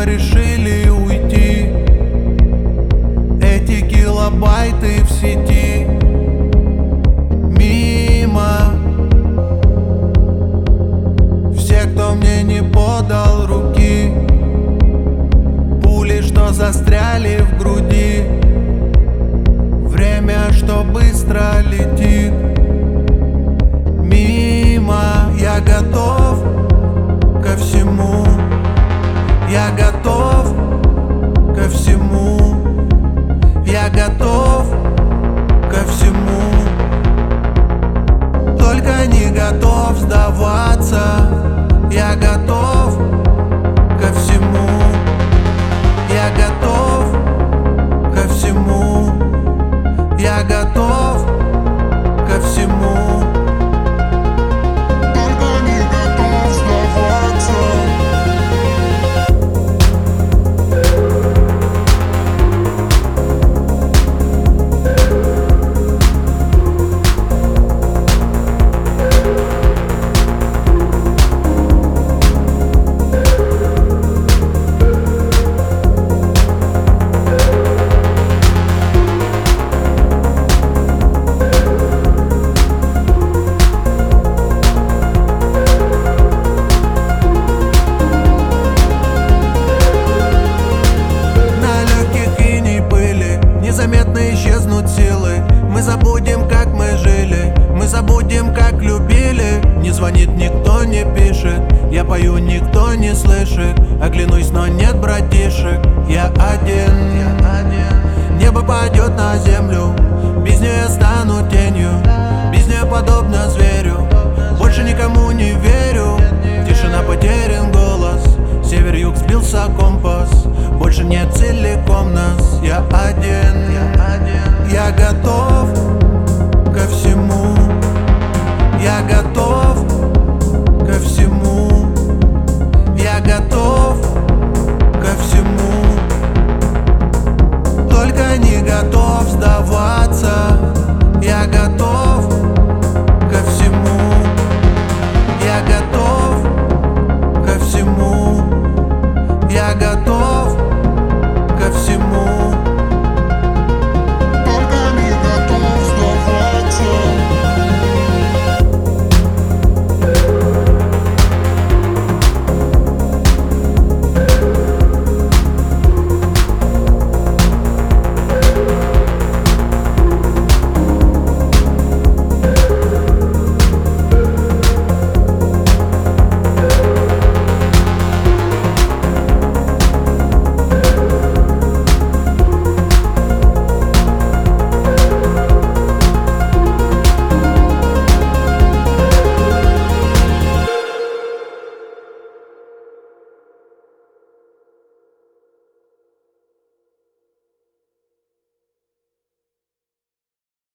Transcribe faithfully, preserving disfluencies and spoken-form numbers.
решили уйти. Эти килобайты в сети мимо. Все, кто мне не подал руки, пули, что застряли в груди. Время, что быстро летит мимо. Я готов ко всему, я готов ко всему, я готов ко всему. Только не готов сдаваться. Я готов ко всему, я готов ко всему, я готов ко всему. Только не готов сдаваться. Незаметно исчезнут силы. Мы забудем, как мы жили, мы забудем, как любили. Не звонит никто, не пишет, я пою, никто не слышит. Оглянусь, но нет братишек. Я один, я один. Небо падет на землю, без нее я стану тенью, без нее подобно зверю. Больше никому не верю. Тишина, потерян голос, север-юг, сбился компас. Больше нет целиком нас. Я один, я один. Я готов ко всему, я готов ко всему, я готов